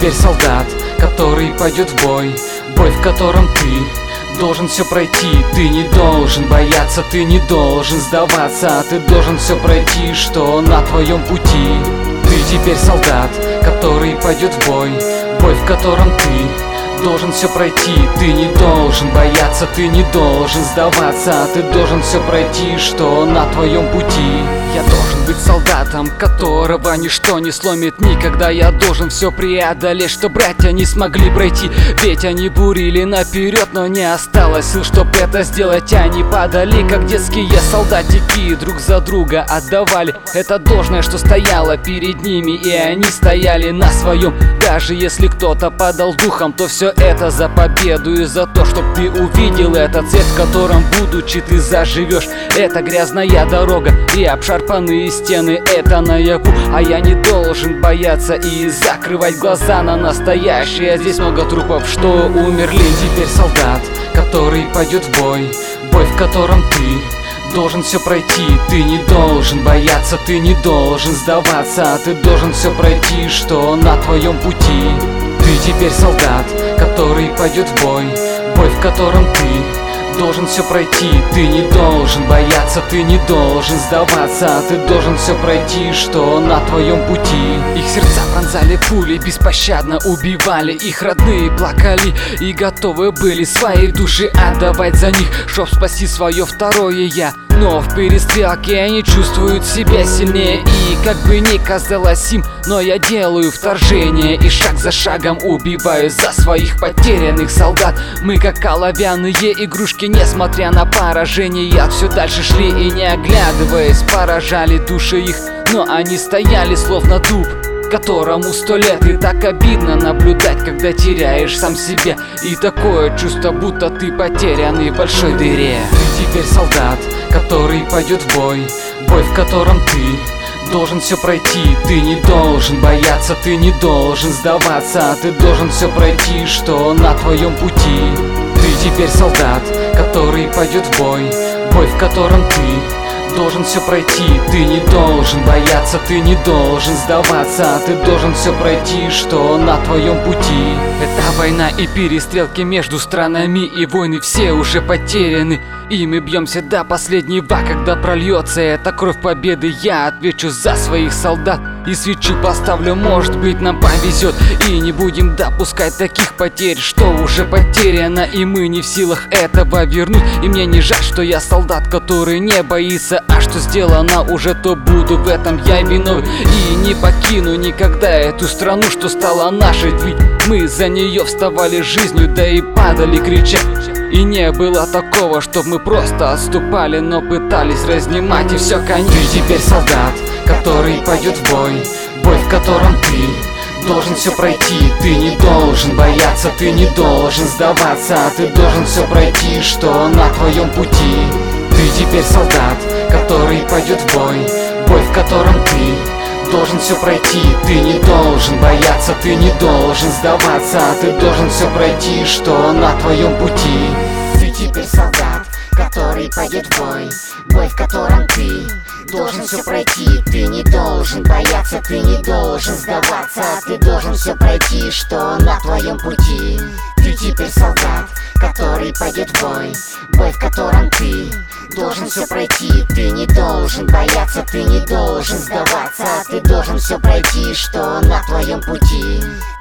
теперь солдат, который пойдет в бой, бой, в котором ты должен все пройти. Ты не должен бояться, ты не должен сдаваться, ты должен все пройти, что на твоем пути. Ты теперь солдат, который пойдет в бой, бой, в котором ты должен все пройти. Ты не должен бояться, ты не должен сдаваться, ты должен все пройти, что на твоем пути. Я должен быть солдатом, которого ничто не сломит никогда. Я должен все преодолеть, что братья не смогли пройти. Ведь они бурили наперед, но не осталось сил, чтоб это сделать. Они падали, как детские солдатики, друг за друга отдавали это должное, что стояло перед ними, и они стояли на своем. Даже если кто-то падал духом, то все это за победу и за то, чтоб ты увидел этот цвет, в котором, будучи, ты заживешь. Это грязная дорога и обшарпанные стены, это наяву. А я не должен бояться и закрывать глаза на настоящее. Здесь много трупов, что умерли. Теперь солдат, который пойдет в бой, бой, в котором ты должен все пройти. Ты не должен бояться, ты не должен сдаваться, ты должен все пройти, что на твоем пути. Ты теперь солдат, который пойдет в бой, бой, в котором ты должен все пройти. Ты не должен бояться, ты не должен сдаваться, ты должен все пройти, что на твоем пути. Их сердца пронзали пули, беспощадно убивали, их родные плакали и готовы были свои души отдавать за них, чтоб спасти свое второе я. Но в перестрелке они чувствуют себя сильнее, и как бы ни казалось им, но я делаю вторжение и шаг за шагом убиваю за своих потерянных солдат. Мы как оловянные игрушки, несмотря на поражение, все дальше шли и, не оглядываясь, поражали души их. Но они стояли словно дуб, которому 100 лет. И так обидно наблюдать, когда теряешь сам себя, и такое чувство, будто ты потерянный в большой дыре. Ты теперь солдат, который пойдет в бой, бой, в котором ты должен все пройти. Ты не должен бояться, ты не должен сдаваться, ты должен все пройти, что на твоем пути. Ты теперь солдат, который пойдет в бой, бой, в котором ты должен все пройти. Ты не должен бояться, ты не должен сдаваться, ты должен все пройти, что на твоем пути. Это война и перестрелки между странами, и войны все уже потеряны, и мы бьемся до последнего. Когда прольется эта кровь победы, я отвечу за своих солдат и свечу поставлю. Может быть, нам повезет, и не будем допускать таких потерь, что уже потеряно, и мы не в силах этого вернуть. И мне не жаль, что я солдат, который не боится, а что сделано уже, то буду в этом я виновен. И не покину никогда эту страну, что стала нашей, ведь мы за нее вставали жизнью, да и падали крича. И не было такого, чтоб мы просто отступали, но пытались разнимать, и все конец. Ты теперь солдат, который пойдет в бой, бой, в котором ты должен все пройти. Ты не должен бояться, ты не должен сдаваться, ты должен все пройти, что на твоем пути. Ты теперь солдат, который пойдет в бой, бой, в котором ты должен все пройти. Ты не должен бояться, ты не должен сдаваться, ты должен все пройти, что на твоем пути. Ты теперь солдат, который пойдет в бой, бой, в котором ты должен все пройти. Ты не должен бояться, ты не должен сдаваться, ты должен все пройти, что на твоем пути. Ты теперь солдат, который пойдет в бой, бой, в котором ты должен все пройти. Ты не должен бояться, ты не должен сдаваться, ты должен все пройти, что на твоем пути.